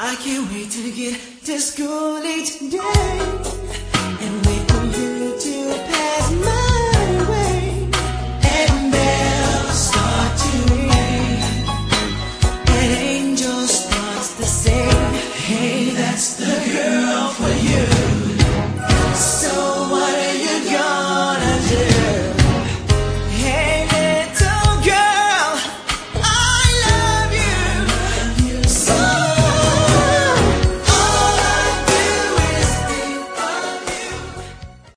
I can't wait to get to school each day.